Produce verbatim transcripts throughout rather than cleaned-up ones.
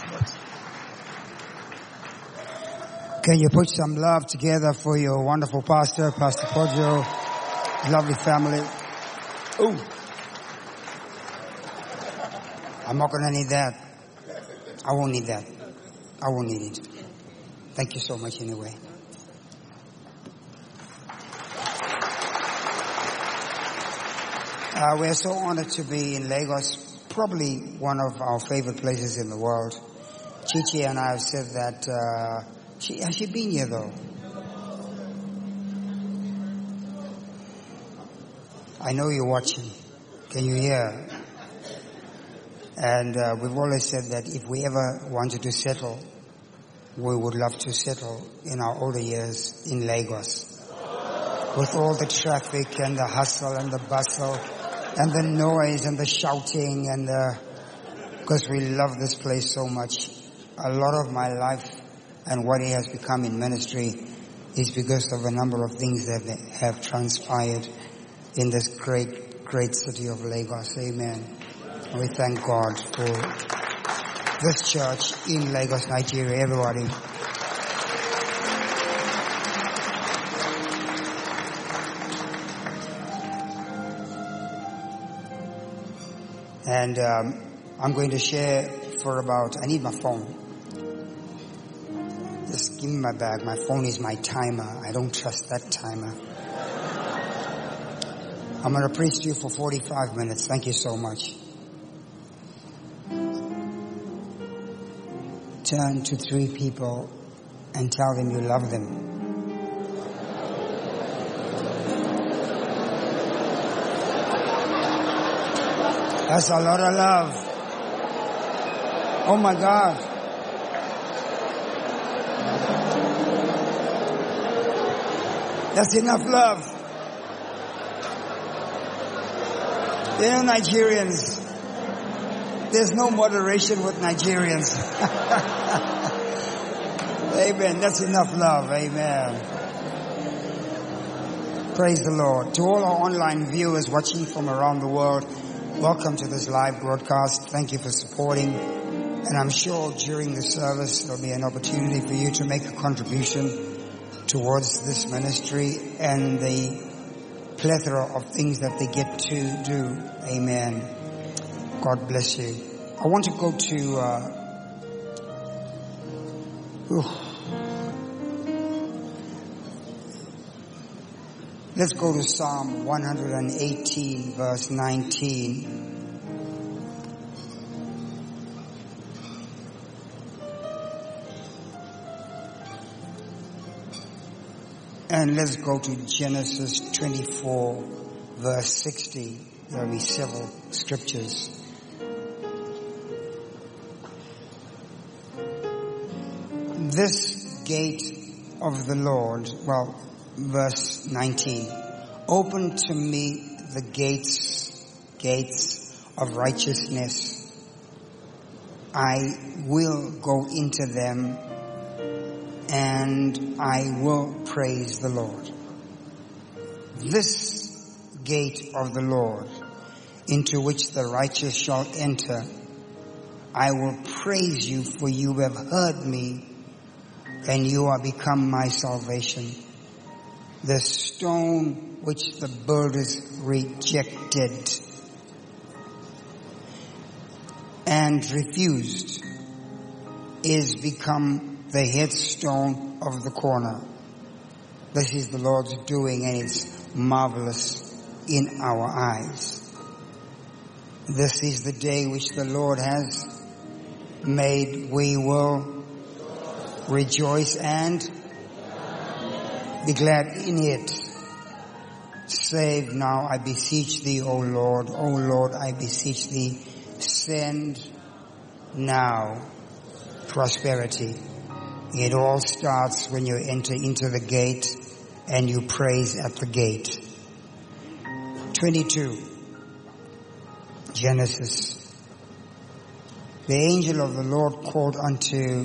Can you put some love together for your wonderful pastor, Pastor Pojo, lovely family? Ooh. I'm not going to need that. I won't need that. I won't need it. Thank you so much anyway. Uh, we're so honored to be in Lagos, probably one of our favorite places in the world. Chichi and I have said that, uh, she, has she been here though? I know you're watching. Can you hear? And uh, we've always said that if we ever wanted to settle, we would love to settle in our older years in Lagos. With all the traffic and the hustle and the bustle and the noise and the shouting and the, because we love this place so much. A lot of my life and what it has become in ministry is because of a number of things that have transpired in this great, great city of Lagos. Amen. And we thank God for this church in Lagos, Nigeria. Everybody. And um, I'm going to share for about, I need my phone. Just give me my bag. My phone is my timer. I don't trust that timer. I'm going to preach to you for forty-five minutes. Thank you so much. Turn to three people and tell them you love them. That's a lot of love. Oh my God. That's enough love. You know, Nigerians, there's no moderation with Nigerians. Amen. That's enough love. Amen. Praise the Lord. To all our online viewers watching from around the world, welcome to this live broadcast. Thank you for supporting. And I'm sure during the service there'll be an opportunity for you to make a contribution towards this ministry and the plethora of things that they get to do. Amen. God bless you. I want to go to uh, let's go to Psalm one eighteen verse nineteen. And let's go to Genesis twenty-four verse sixty. There will be several scriptures. This gate of the Lord, well, verse nineteen. Open to me the gates, gates of righteousness. I will go into them and I will praise the Lord. This gate of the Lord, into which the righteous shall enter, I will praise you, for you have heard me, and you are become my salvation. The stone which the builders rejected and refused is become the headstone of the corner. This is the Lord's doing, and it's marvelous in our eyes. This is the day which the Lord has made. We will rejoice and be glad in it. Save now, I beseech thee, O Lord. O Lord, I beseech thee, send now prosperity. It all starts when you enter into the gate and you praise at the gate. twenty-two, Genesis. The angel of the Lord called unto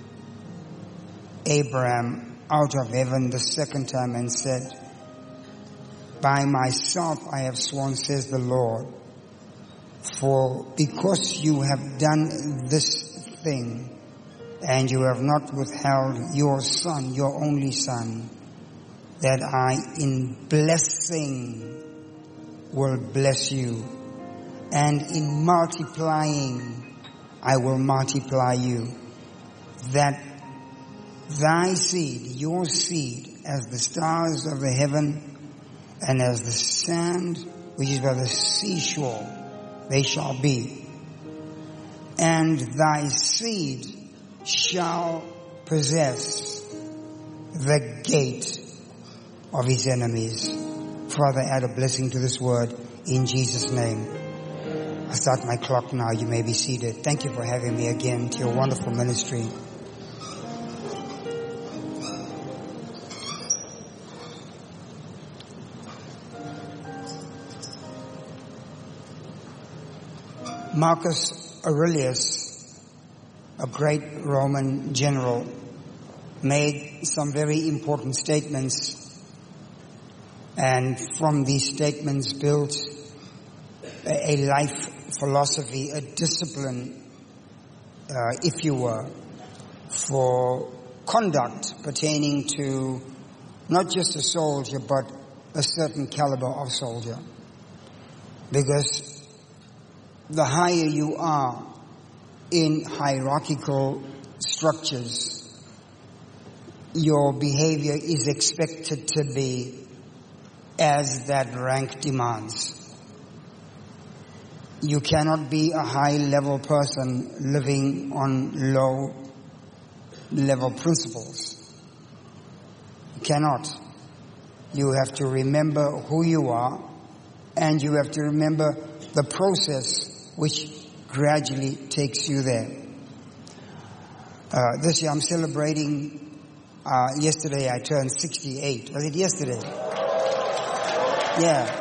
Abraham out of heaven the second time and said, by myself I have sworn, says the Lord, for because you have done this thing, and you have not withheld your Son, your only Son, that I in blessing will bless you, and in multiplying I will multiply you, that thy seed, your seed, as the stars of the heaven and as the sand which is by the seashore, they shall be. And thy seed shall possess the gate of his enemies. Father, add a blessing to this word in Jesus' name. I start my clock now. You may be seated. Thank you for having me again to your wonderful ministry. Marcus Aurelius, a great Roman general, made some very important statements, and from these statements built a life philosophy, a discipline, uh, if you were, for conduct pertaining to not just a soldier, but a certain caliber of soldier. Because the higher you are in hierarchical structures, your behavior is expected to be as that rank demands. You cannot be a high-level person living on low-level principles. You cannot. You have to remember who you are, and you have to remember the process which gradually takes you there. Uh, this year I'm celebrating, uh, yesterday I turned sixty-eight. Was it yesterday? Yeah.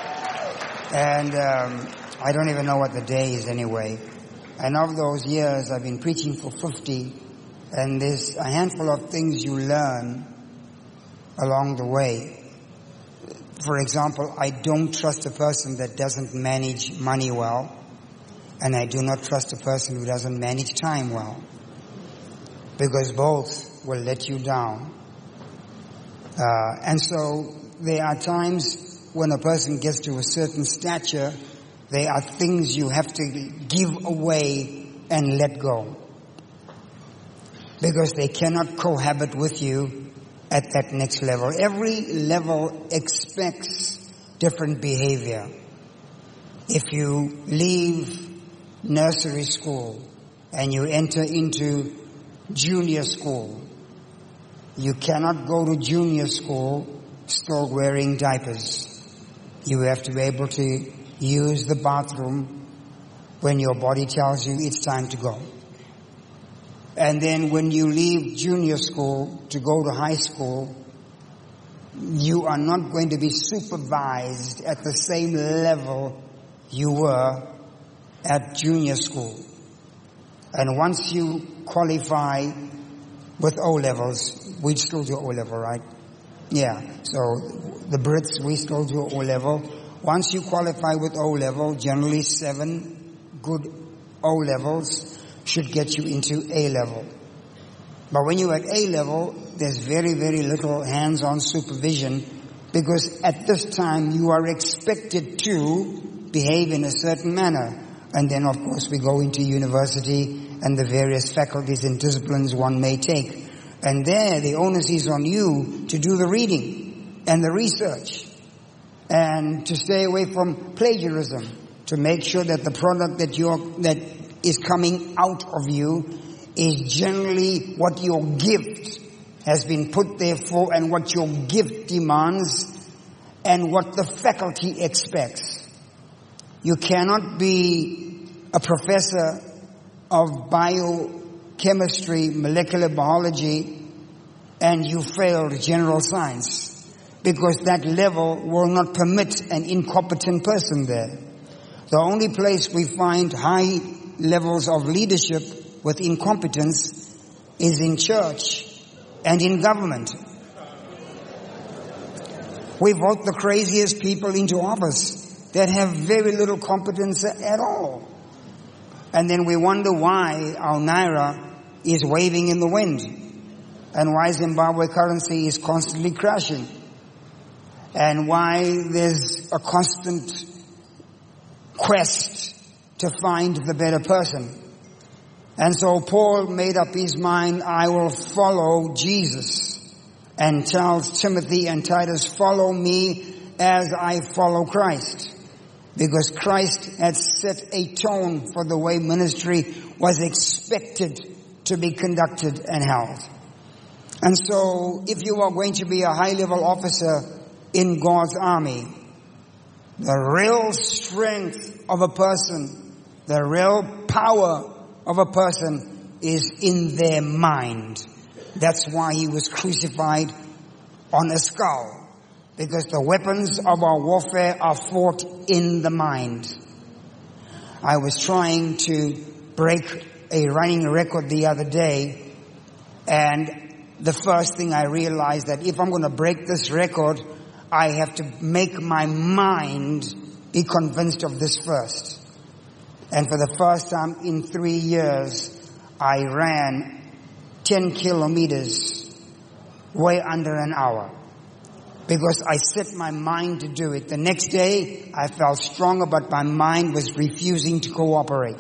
And um, I don't even know what the day is anyway. And of those years I've been preaching for fifty, and there's a handful of things you learn along the way. For example, I don't trust a person that doesn't manage money well, and I do not trust a person who doesn't manage time well, because both will let you down. Uh, and so there are times when a person gets to a certain stature, there are things you have to give away and let go, because they cannot cohabit with you at that next level. Every level expects different behavior. If you leave nursery school and you enter into junior school, you cannot go to junior school still wearing diapers. You have to be able to use the bathroom when your body tells you it's time to go. And then when you leave junior school to go to high school, you are not going to be supervised at the same level you were at junior school. And once you qualify with O-levels, we still do O-level, right? Yeah, so the Brits, we still do O-level. Once you qualify with O-level, generally seven good O-levels should get you into A-level. But when you're at A-level, there's very, very little hands-on supervision, because at this time you are expected to behave in a certain manner. And then, of course, we go into university and the various faculties and disciplines one may take. And there, the onus is on you to do the reading and the research and to stay away from plagiarism, to make sure that the product that you're, that is coming out of you is generally what your gift has been put there for, and what your gift demands, and what the faculty expects. You cannot be a professor of biochemistry, molecular biology, and you failed general science, because that level will not permit an incompetent person there. The only place we find high levels of leadership with incompetence is in church and in government. We vote the craziest people into office that have very little competence at all. And then we wonder why our Naira is waving in the wind and why Zimbabwe currency is constantly crashing and why there's a constant quest to find the better person. And so Paul made up his mind, I will follow Jesus, and tells Timothy and Titus, follow me as I follow Christ. Because Christ had set a tone for the way ministry was expected to be conducted and held. And so if you are going to be a high-level officer in God's army, the real strength of a person, the real power of a person is in their mind. That's why he was crucified on a skull. Because the weapons of our warfare are fought in the mind. I was trying to break a running record the other day, and the first thing I realized that if I'm going to break this record, I have to make my mind be convinced of this first. And for the first time in three years, I ran ten kilometers way under an hour. Because I set my mind to do it. The next day, I felt stronger, but my mind was refusing to cooperate.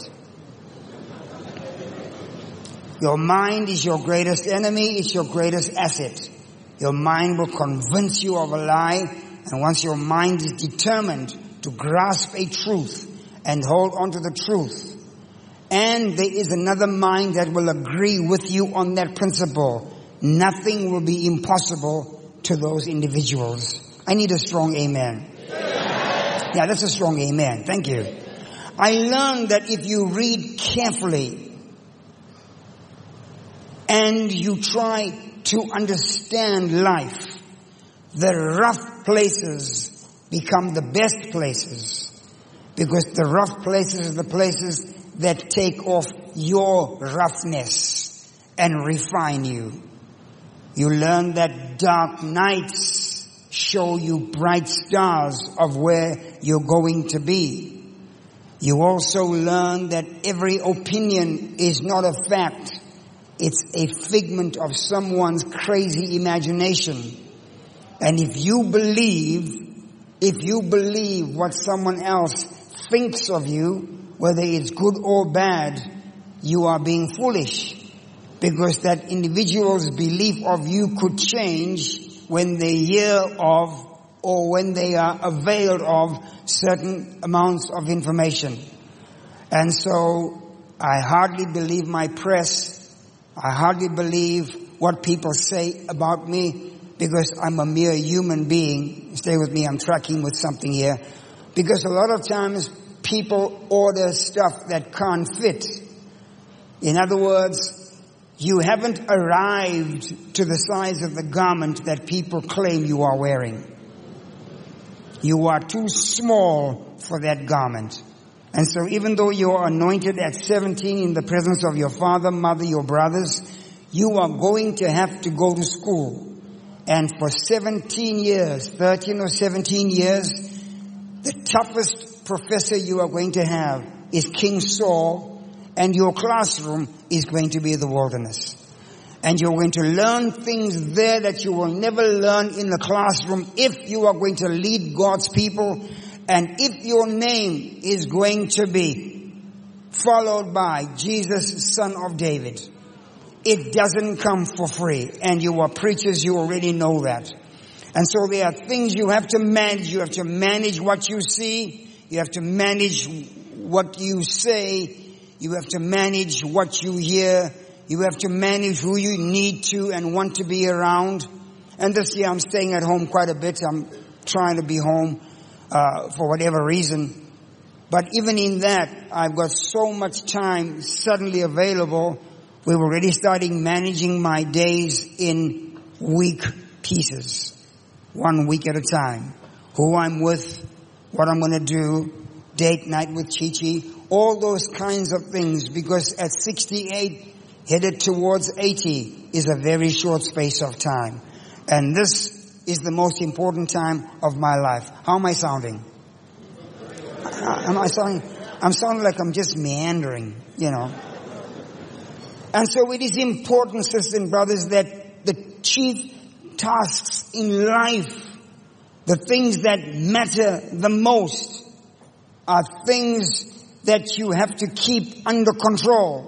Your mind is your greatest enemy. It's your greatest asset. Your mind will convince you of a lie. And once your mind is determined to grasp a truth and hold on to the truth, and there is another mind that will agree with you on that principle, nothing will be impossible to those individuals. I need a strong amen. Yeah, that's a strong amen. Thank you. I learned that if you read carefully and you try to understand life, the rough places become the best places, because the rough places are the places that take off your roughness and refine you. You learn that dark nights show you bright stars of where you're going to be. You also learn that every opinion is not a fact. It's a figment of someone's crazy imagination. And if you believe, if you believe what someone else thinks of you, whether it's good or bad, you are being foolish. Because that individual's belief of you could change when they hear of or when they are availed of certain amounts of information. And so I hardly believe my press. I hardly believe what people say about me, because I'm a mere human being. Stay with me, I'm tracking with something here. Because a lot of times people order stuff that can't fit. In other words, you haven't arrived to the size of the garment that people claim you are wearing. You are too small for that garment. And so even though you are anointed at seventeen in the presence of your father, mother, your brothers, you are going to have to go to school. And for seventeen years, thirteen or seventeen years, the toughest professor you are going to have is King Saul. And your classroom is going to be the wilderness. And you're going to learn things there that you will never learn in the classroom if you are going to lead God's people, and if your name is going to be followed by Jesus, son of David. It doesn't come for free. And you are preachers, you already know that. And so there are things you have to manage. You have to manage what you see. You have to manage what you say. You have to manage what you hear. You have to manage who you need to and want to be around. And this year I'm staying at home quite a bit. I'm trying to be home uh, for whatever reason. But even in that, I've got so much time suddenly available. We're already starting managing my days in week pieces. One week at a time. Who I'm with, what I'm going to do, date night with Chichi, all those kinds of things, because at sixty-eight, headed towards eighty, is a very short space of time. And this is the most important time of my life. How am I sounding? Am I sounding? I'm sounding like I'm just meandering, you know. And so it is important, sisters and brothers, that the chief tasks in life, the things that matter the most, are things that you have to keep under control.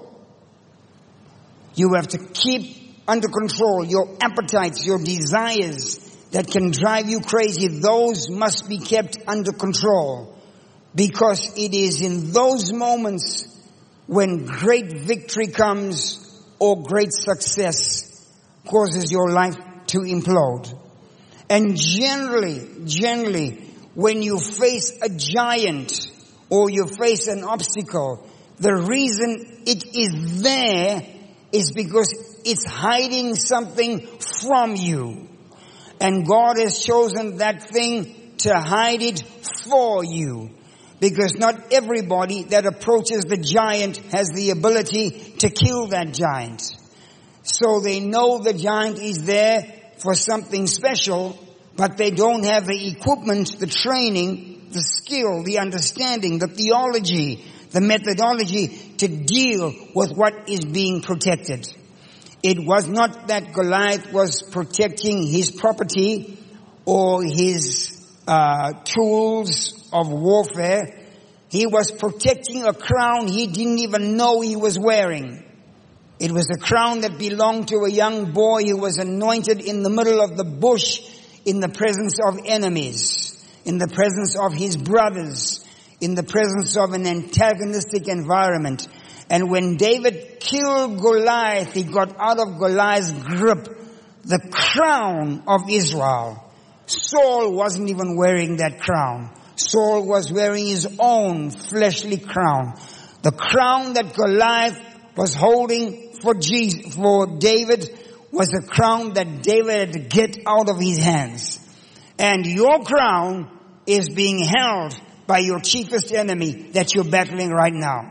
You have to keep under control your appetites, your desires that can drive you crazy. Those must be kept under control, because it is in those moments when great victory comes or great success causes your life to implode. And generally, generally, when you face a giant or you face an obstacle, the reason it is there is because it's hiding something from you. And God has chosen that thing to hide it for you. Because not everybody that approaches the giant has the ability to kill that giant. So they know the giant is there for something special, but they don't have the equipment, the training, the skill, the understanding, the theology, the methodology to deal with what is being protected. It was not that Goliath was protecting his property or his uh tools of warfare. He was protecting a crown he didn't even know he was wearing. It was a crown that belonged to a young boy who was anointed in the middle of the bush, in the presence of enemies, in the presence of his brothers, in the presence of an antagonistic environment. And when David killed Goliath, he got out of Goliath's grip the crown of Israel. Saul wasn't even wearing that crown. Saul was wearing his own fleshly crown. The crown that Goliath was holding for Jesus, for David, was a crown that David had to get out of his hands. And your crown is being held by your chiefest enemy that you're battling right now.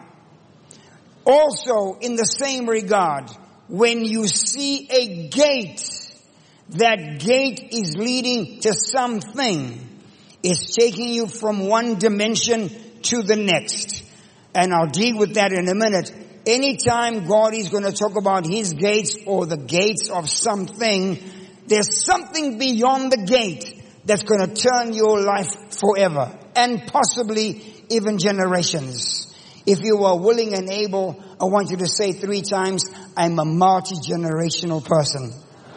Also, in the same regard, when you see a gate, that gate is leading to something. It's taking you from one dimension to the next. And I'll deal with that in a minute. Anytime God is going to talk about his gates or the gates of something, there's something beyond the gate that's going to turn your life forever and possibly even generations. If you are willing and able, I want you to say three times, I'm a multi-generational person.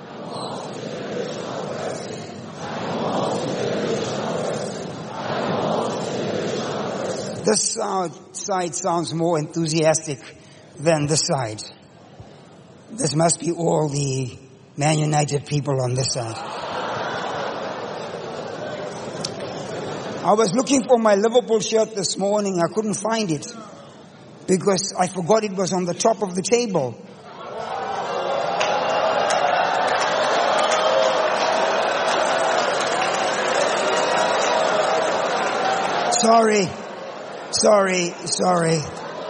This side sounds more enthusiastic than this side. This must be all the Man United people on this side. I was looking for my Liverpool shirt this morning. I couldn't find it because I forgot it was on the top of the table. Sorry. Sorry, sorry.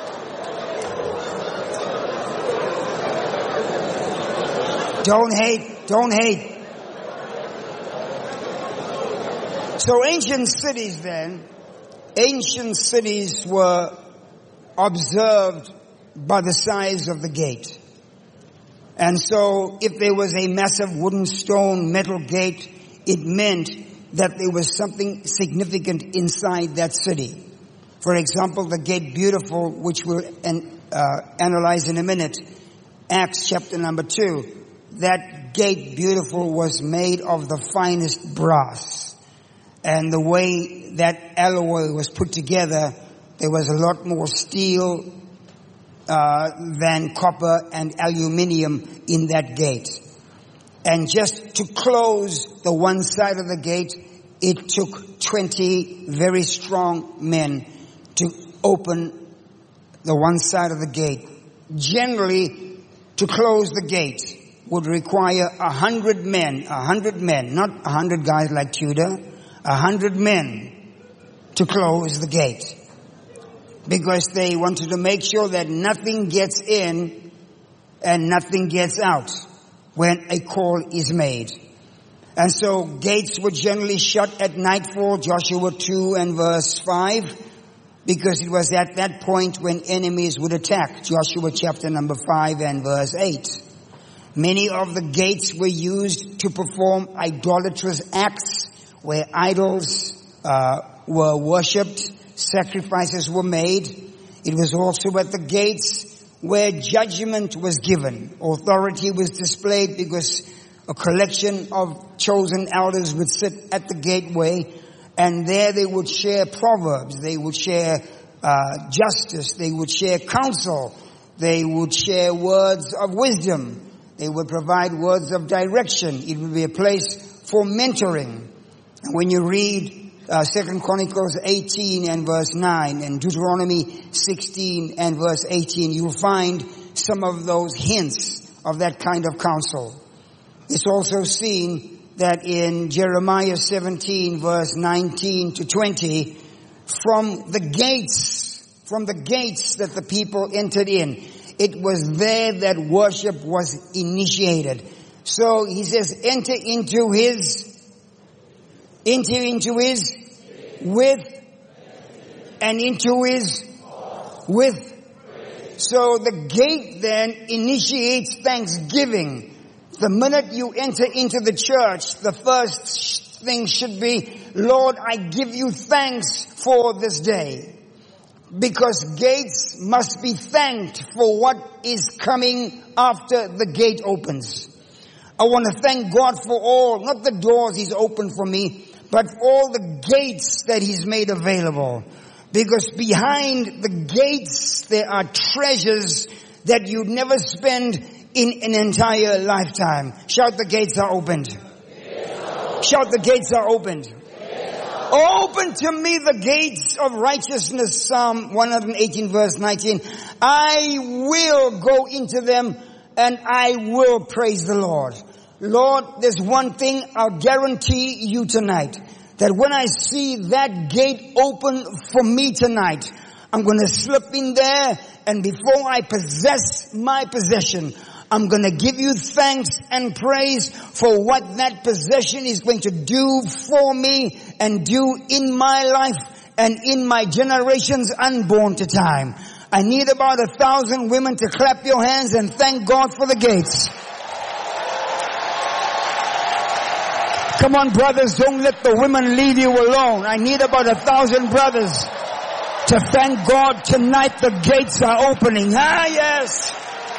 Don't hate, don't hate. So ancient cities then, ancient cities were observed by the size of the gate. And so if there was a massive wooden, stone, metal gate, it meant that there was something significant inside that city. For example, the gate Beautiful, which we'll uh, analyze in a minute, Acts chapter number two, that gate Beautiful was made of the finest brass. And the way that alloy was put together, there was a lot more steel uh, than copper and aluminium in that gate. And just to close the one side of the gate, it took twenty very strong men to open the one side of the gate. Generally, to close the gate would require a hundred men, a hundred men, not a hundred guys like Tudor, a hundred men to close the gate. Because they wanted to make sure that nothing gets in and nothing gets out when a call is made. And so gates were generally shut at nightfall, Joshua two and verse five. because it was at that point when enemies would attack. Joshua chapter number five and verse eight. Many of the gates were used to perform idolatrous acts where idols uh, were worshipped, sacrifices were made. It was also at the gates where judgment was given. Authority was displayed because a collection of chosen elders would sit at the gateway, and there they would share proverbs, they would share uh, justice, they would share counsel, they would share words of wisdom, they would provide words of direction. It would be a place for mentoring. And when you read uh, Second Chronicles eighteen and verse nine and Deuteronomy sixteen and verse eighteen, you'll find some of those hints of that kind of counsel. It's also seen that in Jeremiah seventeen verse nineteen to twenty, from the gates, from the gates that the people entered in, it was there that worship was initiated. So he says, enter into his, enter into his with, and into his with. So the gate then initiates thanksgiving. The minute you enter into the church, the first thing should be, Lord, I give you thanks for this day. Because gates must be thanked for what is coming after the gate opens. I want to thank God for all, not the doors He's opened for me, but all the gates that He's made available. Because behind the gates there are treasures that you'd never spend in an entire lifetime. Shout, the gates are opened. Shout, the gates are opened. Open to me the gates of righteousness, Psalm one eighteen verse nineteen. I will go into them and I will praise the Lord. Lord, there's one thing I'll guarantee you tonight, that when I see that gate open for me tonight, I'm going to slip in there, and before I possess my possession, I'm going to give you thanks and praise for what that possession is going to do for me and do in my life and in my generations unborn to time. I need about a thousand women to clap your hands and thank God for the gates. Come on, brothers, don't let the women leave you alone. I need about a thousand brothers to thank God tonight. The gates are opening. Ah, yes.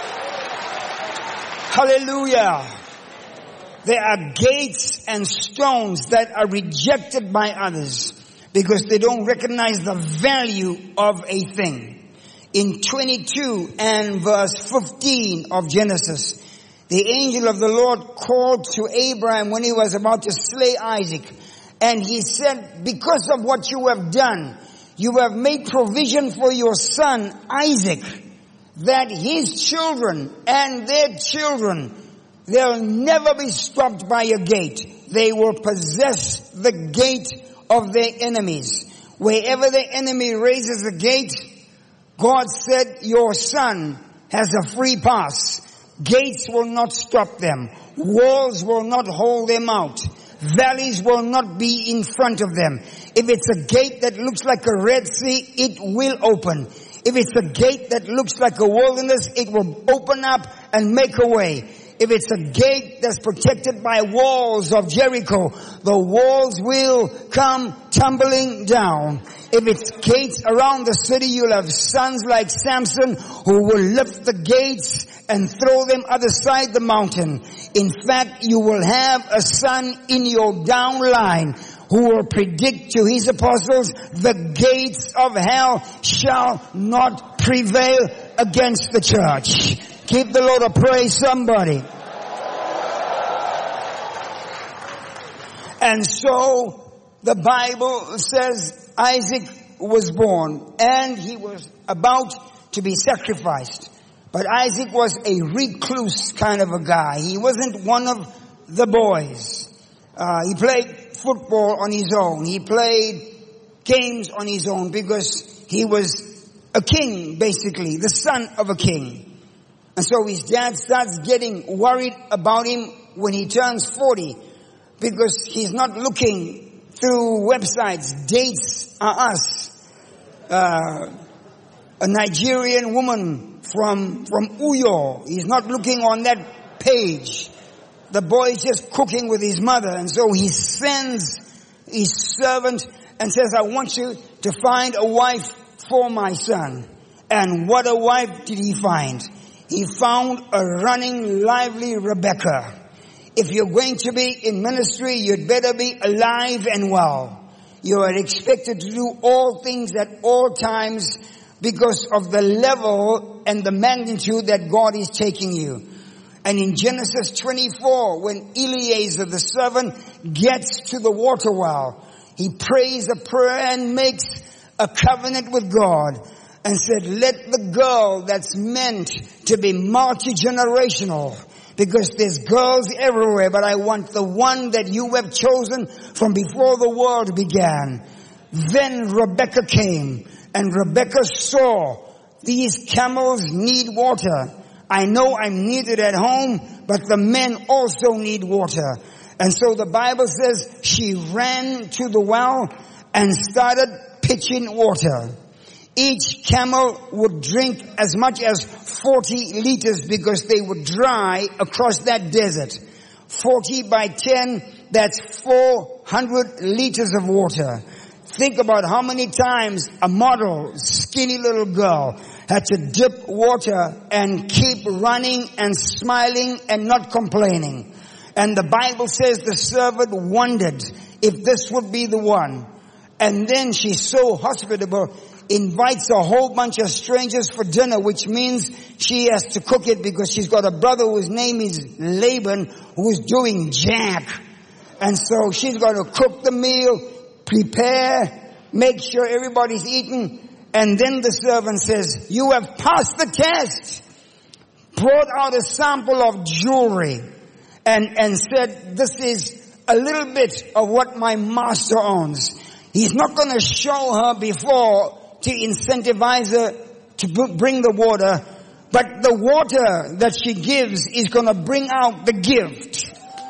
Hallelujah. There are gates and stones that are rejected by others because they don't recognize the value of a thing. In twenty-two and verse fifteen of Genesis, the angel of the Lord called to Abraham when he was about to slay Isaac. And he said, because of what you have done, you have made provision for your son Isaac, that his children and their children, they'll never be stopped by a gate. They will possess the gate of their enemies. Wherever the enemy raises a gate, God said, your son has a free pass. Gates will not stop them. Walls will not hold them out. Valleys will not be in front of them. If it's a gate that looks like a Red Sea, it will open. If it's a gate that looks like a wilderness, it will open up and make a way. If it's a gate that's protected by walls of Jericho, the walls will come tumbling down. If it's gates around the city, you'll have sons like Samson who will lift the gates and throw them other side the mountain. In fact, you will have a son in your downline who will predict to his apostles, the gates of hell shall not prevail against the church. Give the Lord a praise, somebody. And so the Bible says Isaac was born and he was about to be sacrificed. But Isaac was a recluse kind of a guy. He wasn't one of the boys. Uh, he played football on his own. He played games on his own because he was a king, basically, the son of a king. And so his dad starts getting worried about him when he turns forty, because he's not looking through websites. Dates are us. uh, a Nigerian woman from, from Uyo. He's not looking on that page. The boy is just cooking with his mother, and so he sends his servant and says, I want you to find a wife for my son. And what a wife did he find? He found a running, lively Rebecca. If you're going to be in ministry, you'd better be alive and well. You are expected to do all things at all times because of the level and the magnitude that God is taking you. And in Genesis twenty-four, when Eliezer, the servant, gets to the water well, he prays a prayer and makes a covenant with God and said, let the girl that's meant to be multi-generational, because there's girls everywhere, but I want the one that you have chosen from before the world began. Then Rebecca came, and Rebecca saw these camels need water. I know I'm needed at home, but the men also need water. And so the Bible says she ran to the well and started pitching water. Each camel would drink as much as forty liters because they would dry across that desert. forty by ten, that's four hundred liters of water. Think about how many times a model, skinny little girl had to dip water and keep running and smiling and not complaining. And the Bible says the servant wondered if this would be the one. And then she's so hospitable, invites a whole bunch of strangers for dinner, which means she has to cook it because she's got a brother whose name is Laban who's doing jack. And so she's got to cook the meal, prepare, make sure everybody's eating. And then the servant says, you have passed the test. Brought out a sample of jewelry and, and said, this is a little bit of what my master owns. He's not going to show her before to incentivize her to bring the water, but the water that she gives is going to bring out the gift.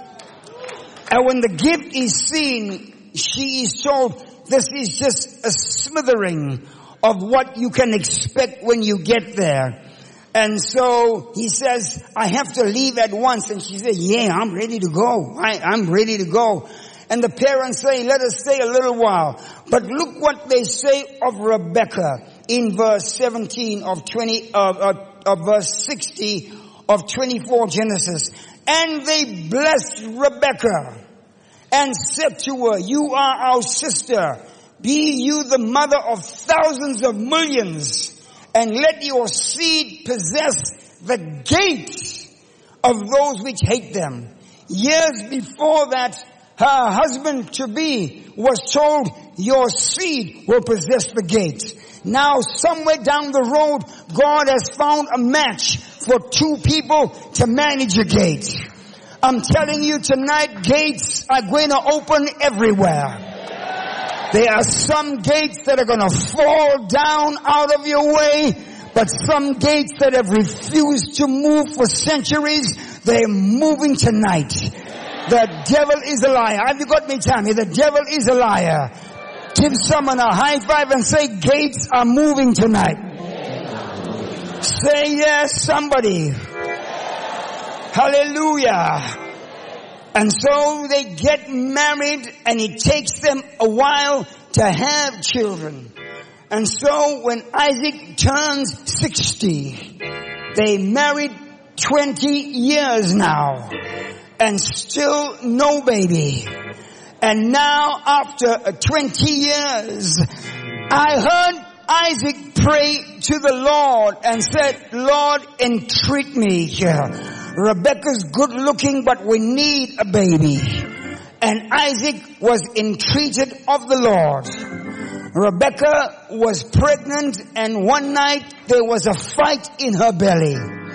And when the gift is seen, she is told this is just a smattering of what you can expect when you get there. And so he says, I have to leave at once. And she said, yeah, I'm ready to go. I, I'm ready to go. And the parents say, let us stay a little while. But look what they say of Rebecca in verse seventeen of twenty, of, of, of verse sixty of twenty-four Genesis. And they blessed Rebecca and said to her, you are our sister. Be you the mother of thousands of millions, and let your seed possess the gate of those which hate them. Years before that, her husband-to-be was told, your seed will possess the gate. Now, somewhere down the road, God has found a match for two people to manage a gate. I'm telling you tonight, gates are going to open everywhere. There are some gates that are going to fall down out of your way, but some gates that have refused to move for centuries, they're moving tonight. The devil is a liar. Have you got me, Tammy? The devil is a liar. Give someone a high five and say, gates are moving tonight. Say yes, somebody. Hallelujah. And so they get married, and it takes them a while to have children. And so when Isaac turns sixty, they married twenty years now, and still no baby. And now after twenty years, I heard Isaac pray to the Lord and said, Lord, entreat me here. Rebecca's good looking, but we need a baby. And Isaac was entreated of the Lord. Rebecca was pregnant, and one night there was a fight in her belly.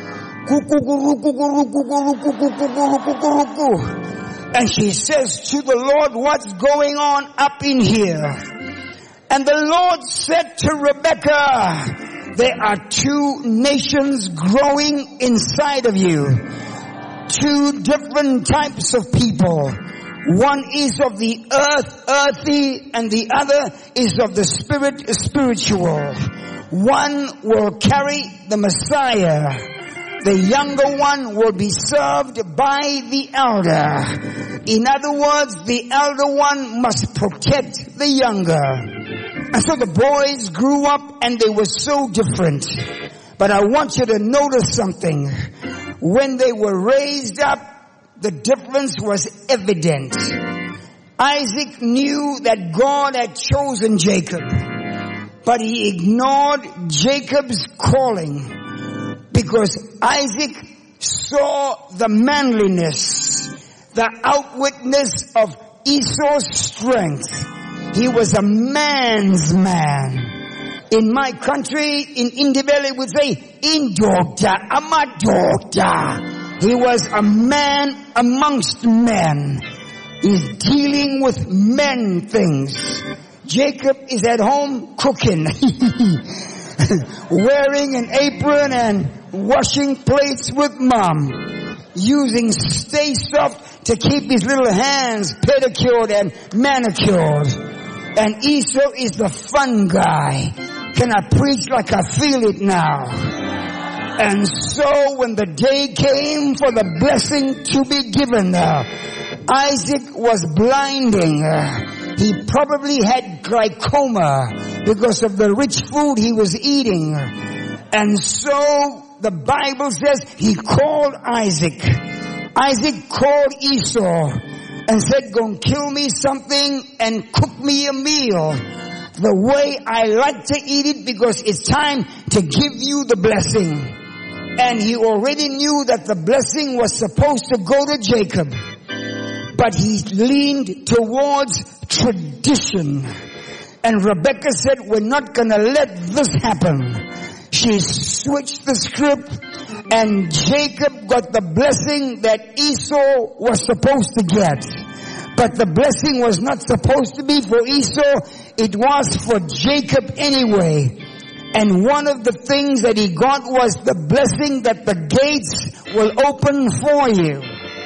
And she says to the Lord, what's going on up in here? And the Lord said to Rebecca, there are two nations growing inside of you. Two different types of people. One is of the earth, earthy, and the other is of the spirit, spiritual. One will carry the Messiah. The younger one will be served by the elder. In other words, the elder one must protect the younger. And so the boys grew up and they were so different. But I want you to notice something. When they were raised up, the difference was evident. Isaac knew that God had chosen Jacob, but he ignored Jacob's calling because Isaac saw the manliness, the outwardness of Esau's strength. He was a man's man. In my country, in Indibele, would say, in doctor, I'm a doctor. He was a man amongst men. He's dealing with men things. Jacob is at home cooking, wearing an apron and washing plates with mom, using Stay Soft to keep his little hands pedicured and manicured. And Esau is the fun guy. Can I preach like I feel it now? And so when the day came for the blessing to be given, uh, Isaac was blinding. Uh, he probably had glaucoma because of the rich food he was eating. And so the Bible says he called Isaac. Isaac called Esau and said, go and kill me something and cook me a meal the way I like to eat it because it's time to give you the blessing. And he already knew that the blessing was supposed to go to Jacob. But he leaned towards tradition. And Rebecca said, we're not going to let this happen. She switched the script and Jacob got the blessing that Esau was supposed to get. But the blessing was not supposed to be for Esau. It was for Jacob anyway. And one of the things that he got was the blessing that the gates will open for you.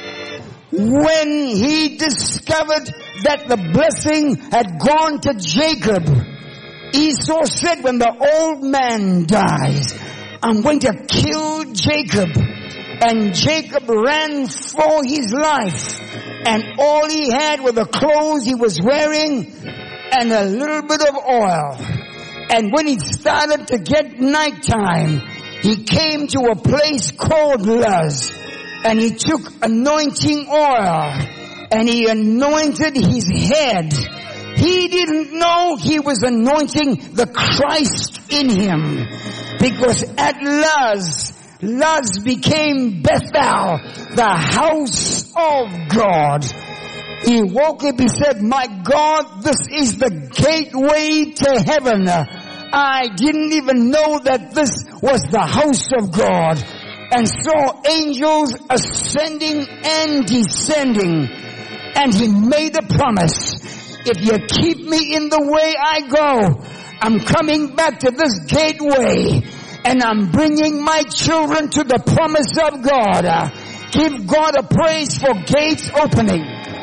When he discovered that the blessing had gone to Jacob, Esau said, when the old man dies, I'm going to kill Jacob. And Jacob ran for his life. And all he had were the clothes he was wearing and a little bit of oil. And when it started to get nighttime, he came to a place called Luz. And he took anointing oil and he anointed his head. He didn't know he was anointing the Christ in him. Because at Luz, Luz became Bethel, the house of God. He woke up, he said, my God, this is the gateway to heaven. I didn't even know that this was the house of God. And saw angels ascending and descending. And he made a promise. If you keep me in the way I go, I'm coming back to this gateway. And I'm bringing my children to the promise of God. Uh, give God a praise for gates opening.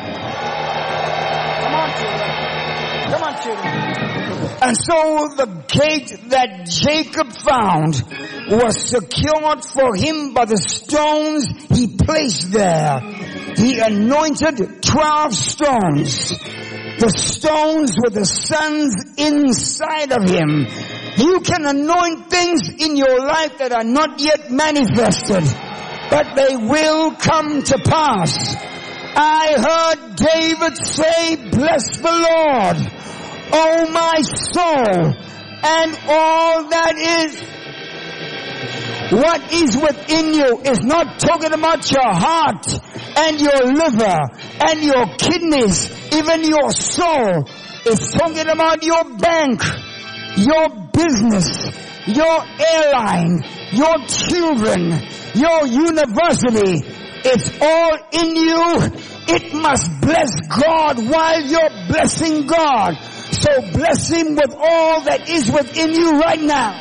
Come on, children. Come on, children. And so the gate that Jacob found was secured for him by the stones he placed there. He anointed twelve stones. The stones were the sons inside of him. You can anoint things in your life that are not yet manifested, but they will come to pass. I heard David say, bless the Lord, O my soul, and all that is. What is within you is not talking about your heart and your liver and your kidneys, even your soul. It's talking about your bank, your business, your airline, your children, your university. It's all in you. It must bless God while you're blessing God. So bless Him with all that is within you right now.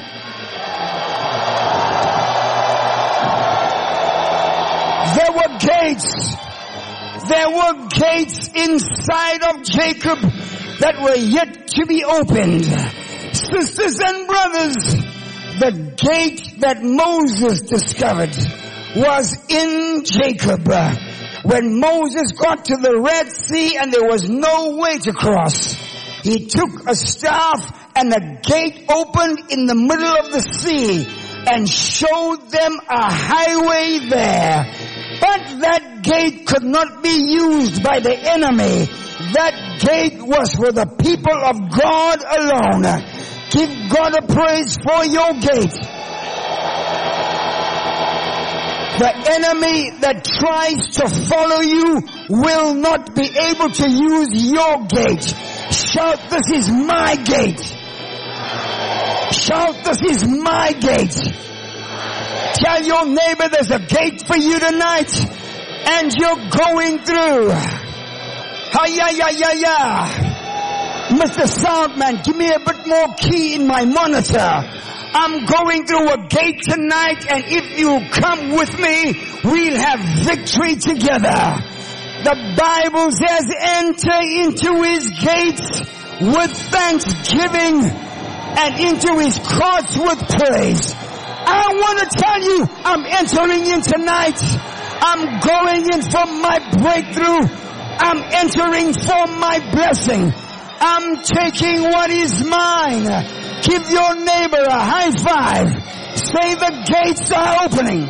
There were gates there were gates inside of Jacob that were yet to be opened. Sisters and brothers, the gate that Moses discovered was in Jacob. When Moses got to the Red Sea and there was no way to cross, he took a staff and a gate opened in the middle of the sea and showed them a highway there. But that gate could not be used by the enemy. That gate was for the people of God alone. Give God a praise for your gate. The enemy that tries to follow you will not be able to use your gate. Shout, this is my gate. Shout, this is my gate. Tell your neighbor there's a gate for you tonight and you're going through. Hi-ya, ya, ya, ya. Mister Soundman, give me a bit more key in my monitor. I'm going through a gate tonight, and if you come with me, we'll have victory together. The Bible says, enter into his gates with thanksgiving and into his courts with praise. I want to tell you, I'm entering in tonight. I'm going in for my breakthrough. I'm entering for my blessing. I'm taking what is mine. Give your neighbor a high five. Say the gates are opening.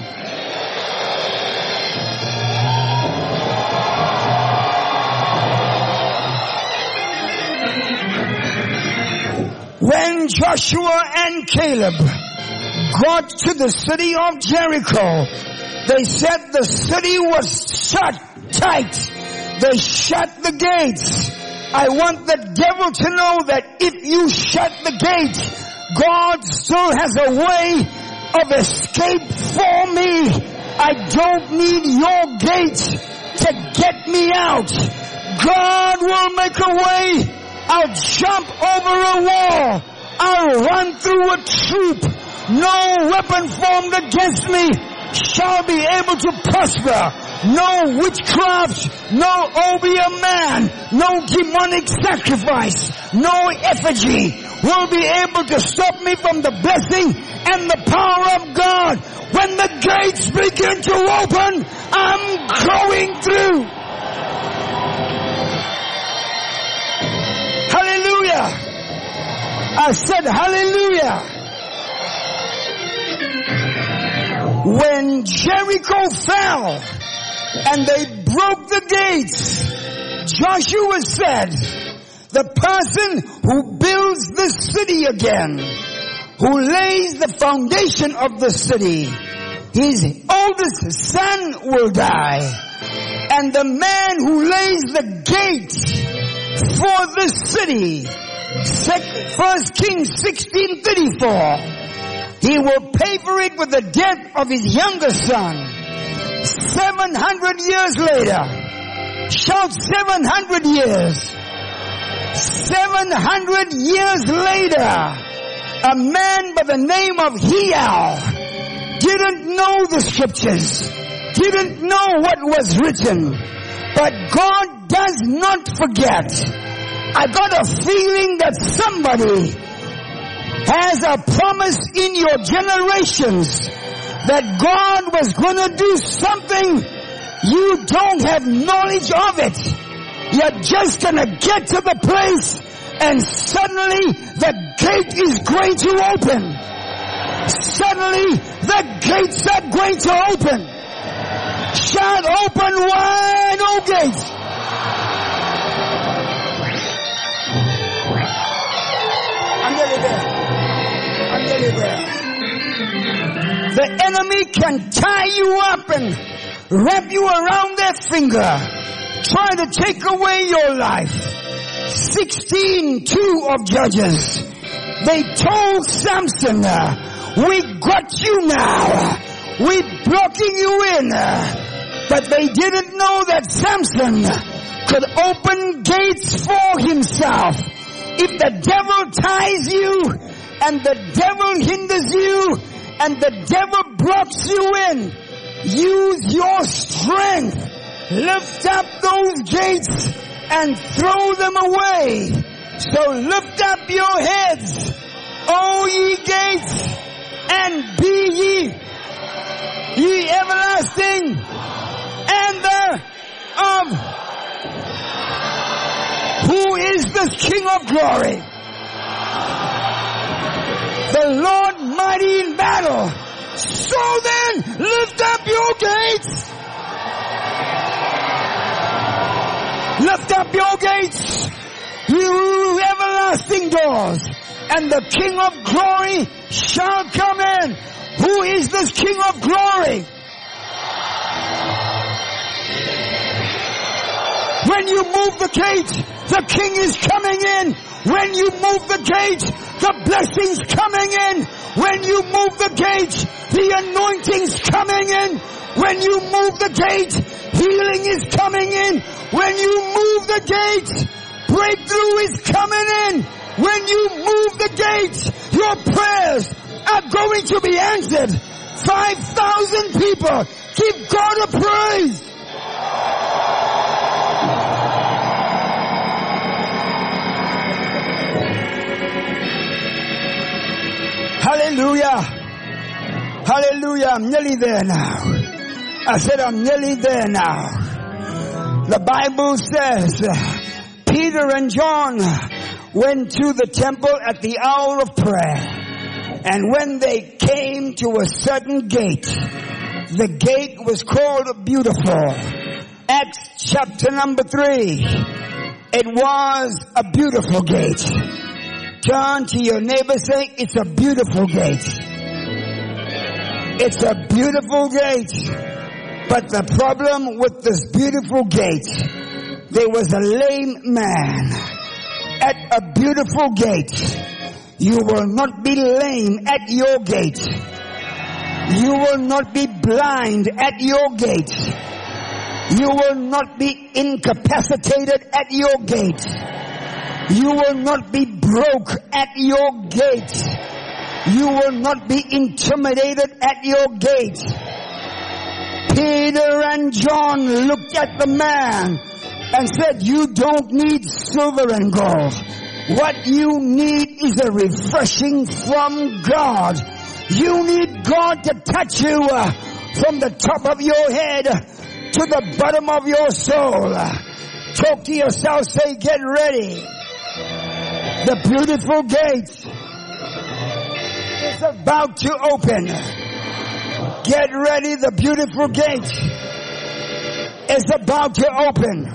When Joshua and Caleb got to the city of Jericho, they said the city was shut tight. They shut the gates. I want the devil to know that if you shut the gate, God still has a way of escape for me. I don't need your gate to get me out. God will make a way. I'll jump over a wall. I'll run through a troop. No weapon formed against me shall be able to prosper. No witchcraft, no obeah man, no demonic sacrifice, no effigy will be able to stop me from the blessing and the power of God. When the gates begin to open, I'm going through. Hallelujah. I said hallelujah. When Jericho fell and they broke the gates, Joshua said, the person who builds the city again, who lays the foundation of the city, his oldest son will die. And the man who lays the gates for the city, First Kings sixteen thirty-four, he will pay for it with the death of his younger son. Seven hundred years later, shout seven hundred years. Seven hundred years later, a man by the name of Hiel didn't know the scriptures, didn't know what was written, but God does not forget. I got a feeling that somebody has a promise in your generations that God was going to do something. You don't have knowledge of it. You're just going to get to the place and suddenly the gate is going to open. Suddenly the gates are going to open. Shout, open wide, O gates. I'm nearly there. I'm nearly there. The enemy can tie you up and wrap you around their finger, try to take away your life. sixteen two of Judges, they told Samson, we got you now, we blocking you in. But they didn't know that Samson could open gates for himself. If the devil ties you and the devil hinders you and the devil blocks you in, use your strength lift up those gates and throw them away. So lift up your heads, O ye gates, and be ye, ye everlasting, and the of who is the King of glory? The Lord mighty in battle. So then, lift up your gates. Lift up your gates, you everlasting doors, and the King of glory shall come in. Who is this King of glory? When you move the gate, the King is coming in. When you move the gate, the blessings coming in. When you move the gate, the anointing's coming in. When you move the gate, healing is coming in. When you move the gate, breakthrough is coming in. When you move the gate, your prayers are going to be answered. Five thousand people, give God a praise. Hallelujah. Hallelujah. I'm nearly there now. I said I'm nearly there now. The Bible says Peter and John went to the temple at the hour of prayer. And when they came to a certain gate, the gate was called Beautiful. Acts chapter number three. It was a beautiful gate. Turn to your neighbor, say, it's a beautiful gate. It's a beautiful gate. But the problem with this beautiful gate, there was a lame man at a beautiful gate. You will not be lame at your gate. You will not be blind at your gate. You will not be incapacitated at your gate. You will not be broke at your gate. You will not be intimidated at your gate. Peter and John looked at the man and said, you don't need silver and gold. What you need is a refreshing from God. You need God to touch you uh, from the top of your head to the bottom of your soul. Talk to yourself, say, get ready. The beautiful gate is about to open. Get ready, the beautiful gate is about to open.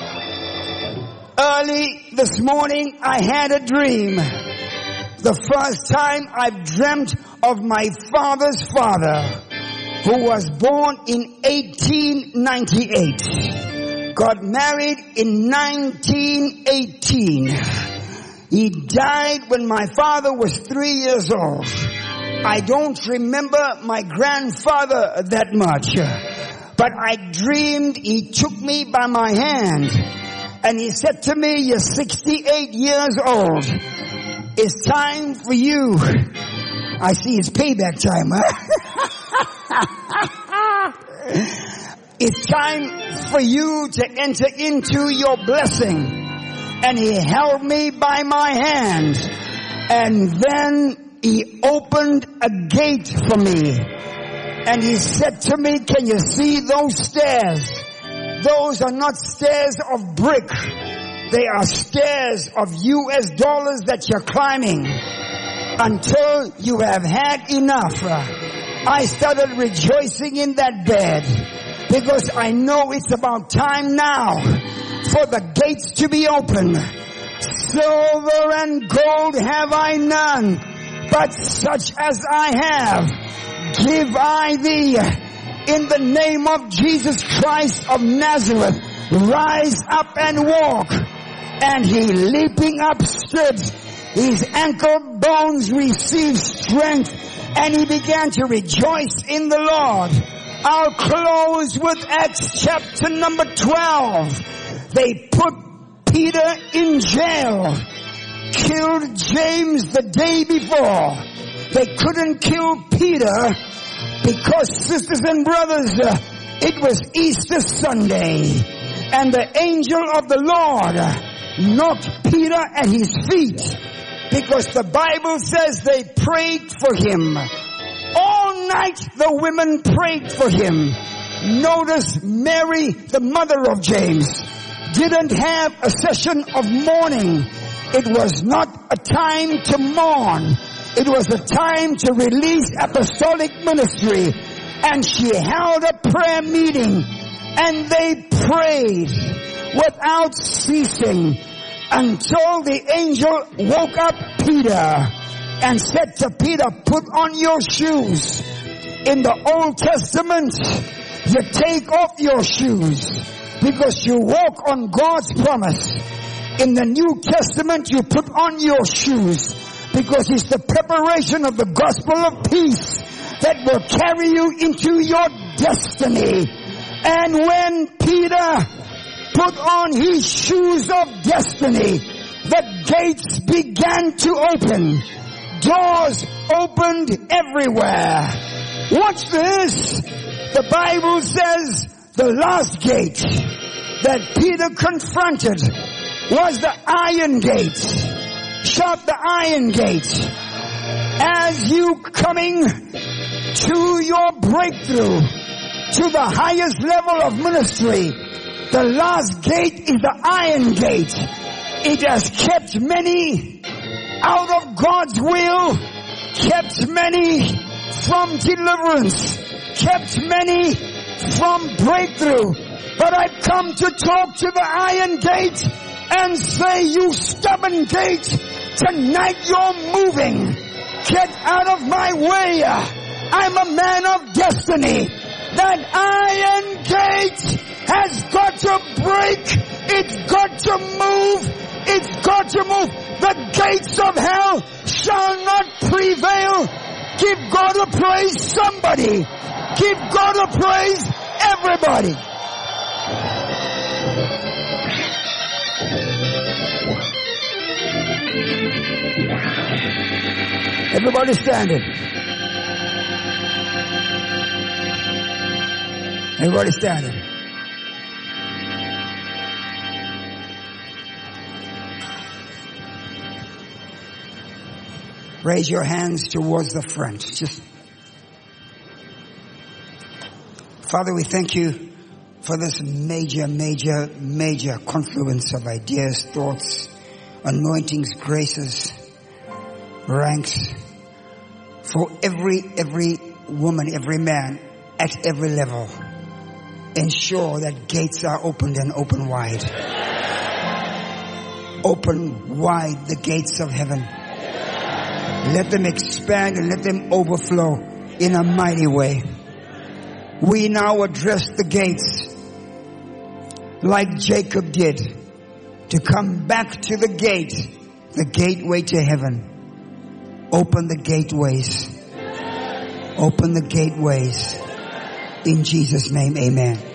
Early this morning, I had a dream. The first time I've dreamt of my father's father, who was born in eighteen ninety-eight. Got married in nineteen eighteen. He died when my father was three years old. I don't remember my grandfather that much, but I dreamed he took me by my hand and he said to me, you're sixty-eight years old. It's time for you. I see it's payback time, huh? It's time for you to enter into your blessing. And he held me by my hand. And then he opened a gate for me. And he said to me, can you see those stairs? Those are not stairs of brick. They are stairs of U S dollars that you're climbing until you have had enough. I started rejoicing in that bed because I know it's about time now for the gates to be open. Silver and gold have I none, but such as I have give I thee. In the name of Jesus Christ of Nazareth, rise up and walk. And he leaping up stood. His ankle bones received strength, and he began to rejoice in the Lord. I'll close with Acts chapter number twelve. They put Peter in jail, killed James the day before. They couldn't kill Peter because, sisters and brothers, uh, It was Easter Sunday, and the angel of the Lord knocked Peter at his feet, because the Bible says they prayed for him. All night the women prayed for him. Notice Mary, the mother of James, didn't have a session of mourning. It was not a time to mourn. It was a time to release apostolic ministry. And she held a prayer meeting, and they prayed without ceasing until the angel woke up Peter and said to Peter, put on your shoes. In the Old Testament, you take off your shoes because you walk on God's promise. In the New Testament, you put on your shoes because it's the preparation of the gospel of peace that will carry you into your destiny. And when Peter put on his shoes of destiny, the gates began to open. Doors opened everywhere. Watch this. The Bible says the last gate that Peter confronted was the iron gate. Shout the iron gate. As you coming to your breakthrough, to the highest level of ministry, the last gate is the iron gate. It has kept many out of God's will, kept many from deliverance, kept many from breakthrough. But I've come to talk to the iron gate and say, you stubborn gate, tonight you're moving. Get out of my way. I'm a man of destiny. That iron gate has got to break. It's got to move. It's got to move. The gates of hell shall not prevail. Give God a praise, somebody. Give God a praise, everybody. Everybody standing. Everybody standing. Raise your hands towards the front. Just, Father, we thank you for this major, major, major confluence of ideas, thoughts, anointings, graces, ranks, for every, every woman, every man, at every level. Ensure that gates are opened and open wide. Open wide the gates of heaven. Let them expand and let them overflow in a mighty way. We now address the gates like Jacob did, to come back to the gate, the gateway to heaven. Open the gateways. Open the gateways. In Jesus' name, amen.